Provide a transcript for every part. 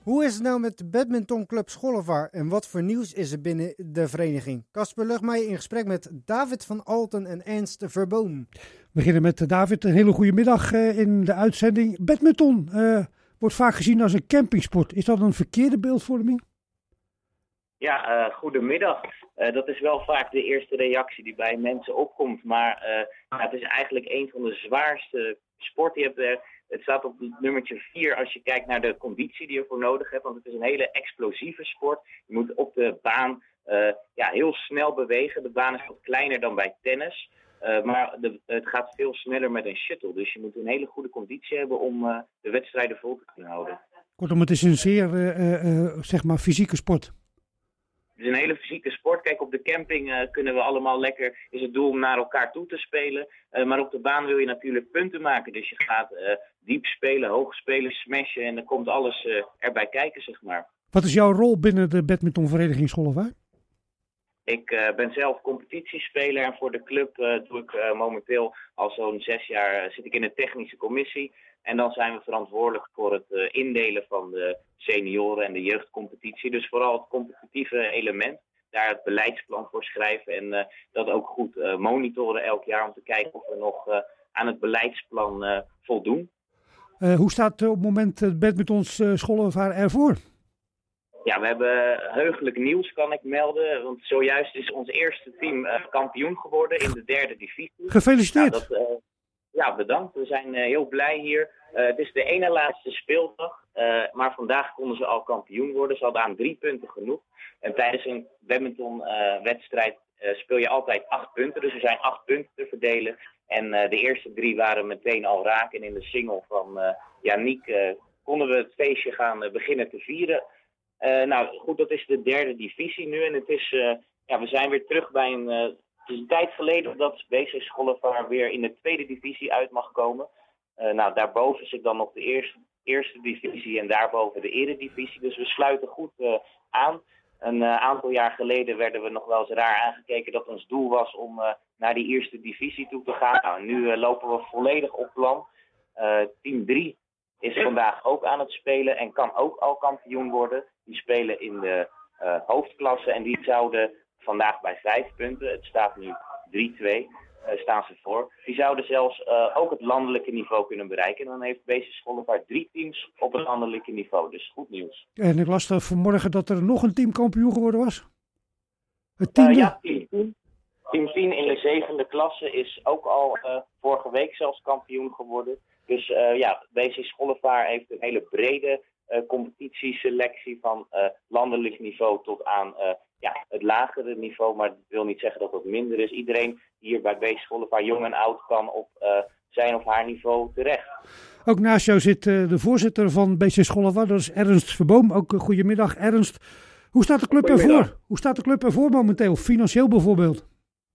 Hoe is het nou met de badmintonclub Schollevaar en wat voor nieuws is er binnen de vereniging? Casper Lugmeijer in gesprek met David van Alten en Ernst Verboom. We beginnen met David. Een hele goede middag in de uitzending. Badminton wordt vaak gezien als een campingsport. Is dat een verkeerde beeldvorming? Ja, goedemiddag. Dat is wel vaak de eerste reactie die bij mensen opkomt. Maar het is eigenlijk een van de zwaarste sporten. Het staat op nummertje 4 als je kijkt naar de conditie die je ervoor nodig hebt. Want het is een hele explosieve sport. Je moet op de baan heel snel bewegen. De baan is wat kleiner dan bij tennis. Maar het gaat veel sneller met een shuttle. Dus je moet een hele goede conditie hebben om de wedstrijden vol te kunnen houden. Kortom, het is een zeer fysieke sport. Het is een hele fysieke sport. Kijk, op de camping kunnen we allemaal lekker, is het doel om naar elkaar toe te spelen. Maar op de baan wil je natuurlijk punten maken. Dus je gaat diep spelen, hoog spelen, smashen en dan komt alles erbij kijken, zeg maar. Wat is jouw rol binnen de badmintonvereniging Schollevaar? Ik ben zelf competitiespeler en voor de club doe ik momenteel al zo'n 6 jaar zit ik in de technische commissie. En dan zijn we verantwoordelijk voor het indelen van de senioren en de jeugdcompetitie. Dus vooral het competitieve element. Daar het beleidsplan voor schrijven en dat ook goed monitoren elk jaar om te kijken of we nog aan het beleidsplan voldoen. Hoe staat op het moment het badmintons Schollevaar ervoor? Ja, we hebben heugelijk nieuws, kan ik melden. Want zojuist is ons eerste team kampioen geworden in de 3e divisie. Gefeliciteerd! Bedankt. We zijn heel blij hier. Het is de ene laatste speeldag. Maar vandaag konden ze al kampioen worden. Ze hadden aan 3 punten genoeg. En tijdens een badmintonwedstrijd speel je altijd 8 punten. Dus er zijn 8 punten te verdelen. En de eerste 3 waren meteen al raak. En in de single van Yannick konden we het feestje gaan beginnen te vieren. Goed, dat is de 3e divisie nu. En het is, we zijn weer terug bij het is een tijd geleden dat BC Schollevaar weer in de 2e divisie uit mag komen. Daarboven zit dan nog de eerste divisie en daarboven de eredivisie. Dus we sluiten goed aan. Een aantal jaar geleden werden we nog wel eens raar aangekeken dat ons doel was om naar die eerste divisie toe te gaan. Nu lopen we volledig op plan. Team 3 is vandaag ook aan het spelen en kan ook al kampioen worden. Die spelen in de hoofdklasse en die zouden vandaag bij 5 punten, het staat nu 3-2, staan ze voor. Die zouden zelfs ook het landelijke niveau kunnen bereiken. En dan heeft BC Schollevaar 3 teams op het landelijke niveau. Dus goed nieuws. En ik las vanmorgen dat er nog een team kampioen geworden was. Het 10e? Team 10 in de 7e klasse is ook al vorige week zelfs kampioen geworden. Dus BC Schollevaar heeft een hele brede competitieselectie van landelijk niveau tot aan het lagere niveau. Maar dat wil niet zeggen dat dat minder is. Iedereen hier bij BC Schollevaar, jong en oud, kan op zijn of haar niveau terecht. Ook naast jou zit de voorzitter van BC Schollevaar, dat is Ernst Verboom. Ook goedemiddag Ernst. Hoe staat de club ervoor? Hoe staat de club ervoor momenteel? Financieel bijvoorbeeld?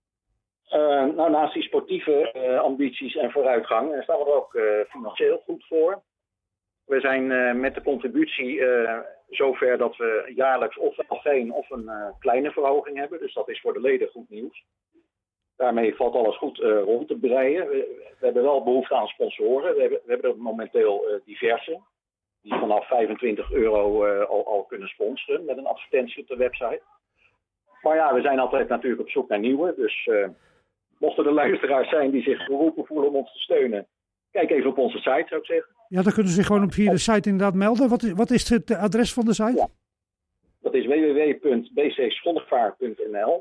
Naast die sportieve ambities en vooruitgang staan we er ook financieel goed voor. We zijn met de contributie zover dat we jaarlijks ofwel geen of een kleine verhoging hebben. Dus dat is voor de leden goed nieuws. Daarmee valt alles goed rond te breien. We hebben wel behoefte aan sponsoren. We hebben er momenteel diverse. Die vanaf €25 al kunnen sponsoren met een advertentie op de website. Maar we zijn altijd natuurlijk op zoek naar nieuwe. Dus mochten er luisteraars zijn die zich geroepen voelen om ons te steunen, kijk even op onze site, zou ik zeggen. Ja, dan kunnen ze zich gewoon via de site inderdaad melden. Wat is het adres van de site? Ja. Dat is www.bcschollevaar.nl.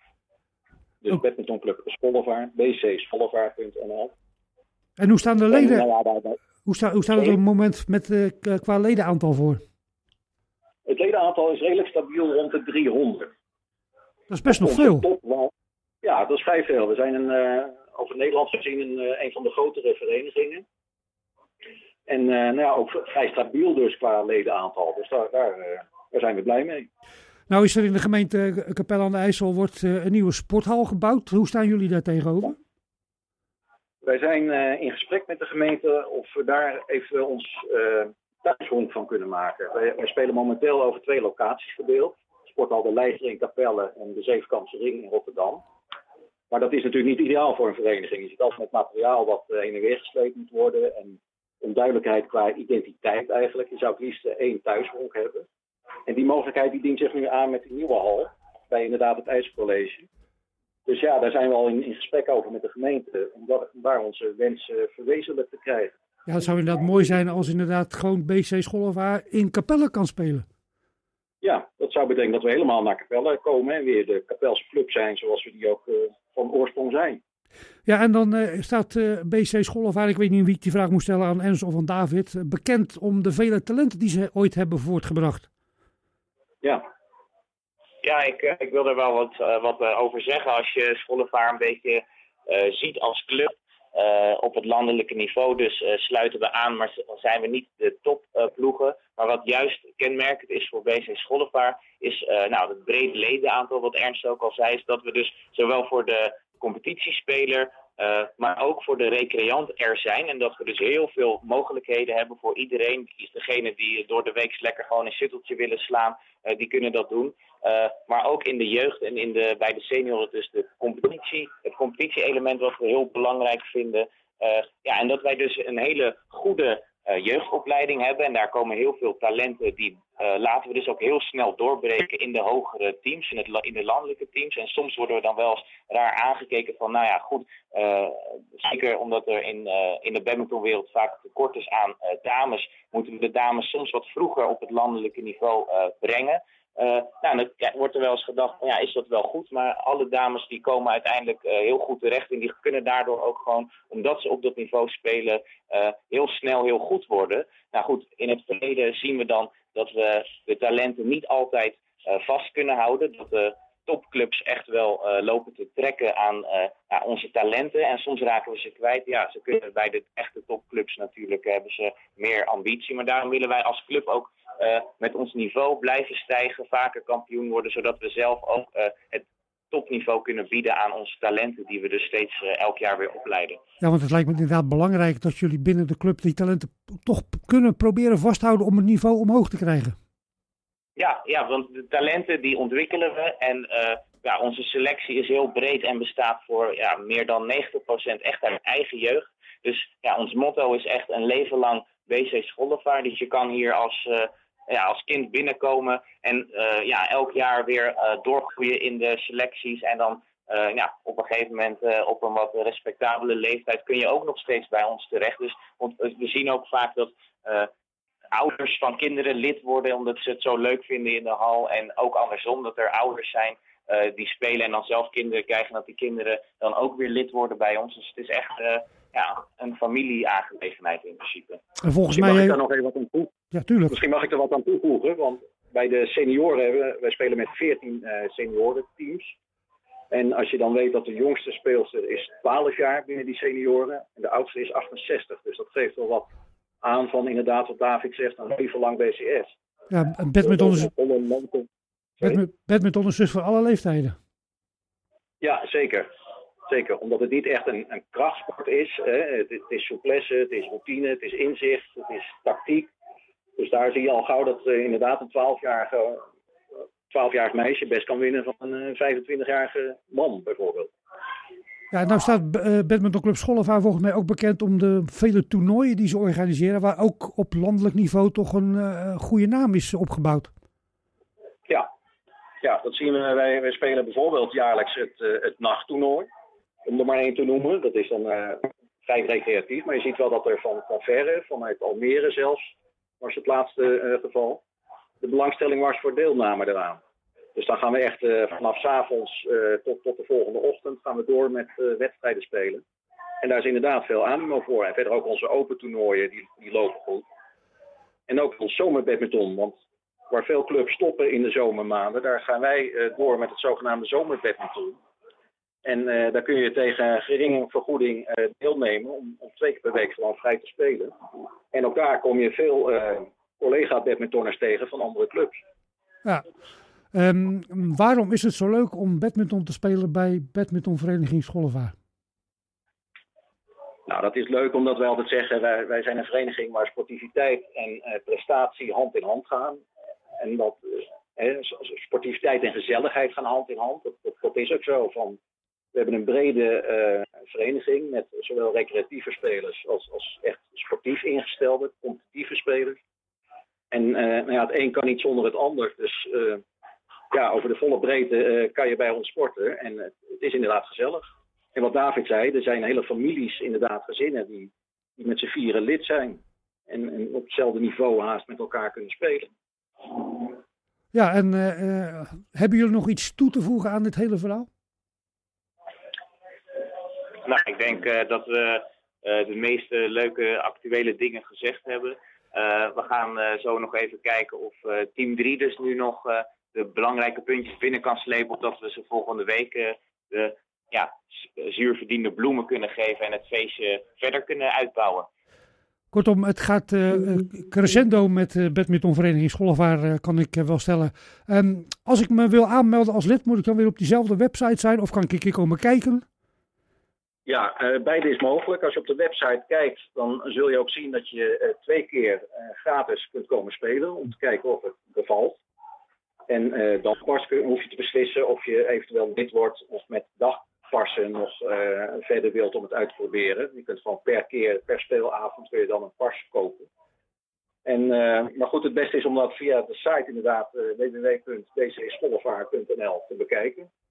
Dus badmintonclub Schollevaar, bcschollevaar.nl. En hoe staan de leden? Hoe staat het op het moment qua ledenaantal voor? Het ledenaantal is redelijk stabiel rond de 300. Dat is best nog veel. Ja, dat is vrij veel. We zijn over Nederland gezien een van de grotere verenigingen. En ook vrij stabiel dus qua ledenaantal. Dus daar zijn we blij mee. Nou is er in de gemeente Capelle aan de IJssel wordt een nieuwe sporthal gebouwd. Hoe staan jullie daar tegenover? Wij zijn in gesprek met de gemeente of we daar even ons thuishonk van kunnen maken. Wij spelen momenteel over 2 locaties verdeeld. Sporthal de Leijster in Capelle en de Zevenkampse Ring in Rotterdam. Maar dat is natuurlijk niet ideaal voor een vereniging. Je zit altijd met materiaal wat heen en weer gesleept moet worden. En onduidelijkheid qua identiteit eigenlijk. Je zou het liefst 1 thuishonk hebben. En die mogelijkheid die dient zich nu aan met de nieuwe hal, bij inderdaad het IJsselcollege. Dus ja, daar zijn we al in gesprek over met de gemeente, om daar onze wens verwezenlijk te krijgen. Ja, het zou inderdaad mooi zijn als inderdaad gewoon BC Schollewaard in Capelle kan spelen. Ja, dat zou betekenen dat we helemaal naar Capelle komen en weer de Kapelse club zijn zoals we die ook van oorsprong zijn. Ja, en dan staat BC Schollewaard, ik weet niet wie ik die vraag moet stellen aan Ernst of aan David, bekend om de vele talenten die ze ooit hebben voortgebracht. Ja. Ja, ik wil er wel wat over zeggen. Als je Schollewaard een beetje ziet als club op het landelijke niveau, dus sluiten we aan, maar zijn we niet de topploegen. Maar wat juist kenmerkend is voor BC Schollewaard is het brede ledenaantal, wat Ernst ook al zei, is dat we dus zowel voor de competitiespeler, maar ook voor de recreant er zijn. En dat we dus heel veel mogelijkheden hebben voor iedereen. Is degene die door de week lekker gewoon een shutteltje willen slaan, die kunnen dat doen. Maar ook in de jeugd en bij de senioren dus het competitie-element wat we heel belangrijk vinden. En dat wij dus een hele goede jeugdopleiding hebben. En daar komen heel veel talenten die laten we dus ook heel snel doorbreken in de hogere teams, in de landelijke teams. En soms worden we dan wel eens raar aangekeken van, zeker omdat er in de badmintonwereld vaak tekort is aan dames, moeten we de dames soms wat vroeger op het landelijke niveau brengen. Dan wordt er wel eens gedacht, is dat wel goed? Maar alle dames die komen uiteindelijk heel goed terecht. En die kunnen daardoor ook gewoon, omdat ze op dat niveau spelen, heel snel heel goed worden. Nou goed, in het verleden zien we dan dat we de talenten niet altijd vast kunnen houden. Dat de topclubs echt wel lopen te trekken aan onze talenten. En soms raken we ze kwijt. Ja, ze kunnen bij de echte topclubs natuurlijk hebben ze meer ambitie. Maar daarom willen wij als club ook met ons niveau blijven stijgen, vaker kampioen worden, zodat we zelf ook het topniveau kunnen bieden aan onze talenten die we dus steeds elk jaar weer opleiden. Ja, want het lijkt me inderdaad belangrijk dat jullie binnen de club die talenten toch kunnen proberen vasthouden om het niveau omhoog te krijgen. Ja, want de talenten die ontwikkelen we en onze selectie is heel breed en bestaat voor meer dan 90% echt uit eigen jeugd. Dus ons motto is echt een leven lang BC Schollewaard. Dus je kan hier als kind binnenkomen en elk jaar weer doorgroeien in de selecties. En dan op een gegeven moment op een wat respectabele leeftijd kun je ook nog steeds bij ons terecht. Dus want we zien ook vaak dat ouders van kinderen lid worden omdat ze het zo leuk vinden in de hal. En ook andersom, dat er ouders zijn die spelen en dan zelf kinderen krijgen. Dat die kinderen dan ook weer lid worden bij ons. Dus het is echt een familieaangelegenheid in principe. En volgens mij mag ik daar nog even wat aan toevoegen? Ja, tuurlijk. Misschien mag ik er wat aan toevoegen, want bij de senioren wij spelen met 14 seniorenteams. En als je dan weet dat de jongste speelster is 12 jaar binnen die senioren en de oudste is 68. Dus dat geeft wel wat aan van inderdaad wat David zegt, een leven lang BCS. Ja, badminton is dus voor alle leeftijden. Ja, zeker. Zeker, omdat het niet echt een krachtsport is. Het is souplesse, het is routine, het is inzicht, het is tactiek. Dus daar zie je al gauw dat inderdaad een 12-jarig meisje best kan winnen van een 25-jarige man bijvoorbeeld. Ja, nou staat badmintonclub Schollewaard volgens mij ook bekend om de vele toernooien die ze organiseren, waar ook op landelijk niveau toch een goede naam is opgebouwd. Ja, dat zien we. Wij spelen bijvoorbeeld jaarlijks het nachttoernooi. Om er maar één te noemen. Dat is dan vrij recreatief. Maar je ziet wel dat er van verre, vanuit Almere zelfs, was het laatste geval, de belangstelling was voor deelname eraan. Dus dan gaan we echt vanaf 's avonds tot de volgende ochtend gaan we door met wedstrijden spelen. En daar is inderdaad veel animo voor. En verder ook onze open toernooien, die lopen goed. En ook ons zomerbadminton, want waar veel clubs stoppen in de zomermaanden, daar gaan wij door met het zogenaamde zomerbadminton. En daar kun je tegen geringe vergoeding deelnemen om 2 keer per week gewoon vrij te spelen. En ook daar kom je veel collega-badmintonners tegen van andere clubs. Ja. Waarom is het zo leuk om badminton te spelen bij badmintonvereniging Schollewaard? Nou, dat is leuk omdat wij altijd zeggen, wij zijn een vereniging waar sportiviteit en prestatie hand in hand gaan. En dat sportiviteit en gezelligheid gaan hand in hand. Dat is ook zo. We hebben een brede vereniging met zowel recreatieve spelers als echt sportief ingestelde, competitieve spelers. En het een kan niet zonder het ander. Dus over de volle breedte kan je bij ons sporten. En het is inderdaad gezellig. En wat David zei, er zijn hele families, inderdaad gezinnen, die met z'n vieren lid zijn. En op hetzelfde niveau haast met elkaar kunnen spelen. Ja, en hebben jullie nog iets toe te voegen aan dit hele verhaal? Nou, ik denk dat we de meeste leuke actuele dingen gezegd hebben. We gaan zo nog even kijken of team 3 dus nu nog de belangrijke puntjes binnen kan slepen. Opdat we ze volgende week de zuurverdiende bloemen kunnen geven en het feestje verder kunnen uitbouwen. Kortom, het gaat crescendo met badmintonvereniging Schollevaar, kan ik wel stellen. Als ik me wil aanmelden als lid, moet ik dan weer op diezelfde website zijn of kan ik een keer komen kijken? Ja, beide is mogelijk. Als je op de website kijkt, dan zul je ook zien dat je 2 keer gratis kunt komen spelen om te kijken of het bevalt. En dan pas hoef je te beslissen of je eventueel lid wordt of met dagparsen nog verder wilt om het uit te proberen. Je kunt gewoon per speelavond kun je dan een pars kopen. Maar goed, het beste is om dat via de site inderdaad www.bcschollevaar.nl te bekijken.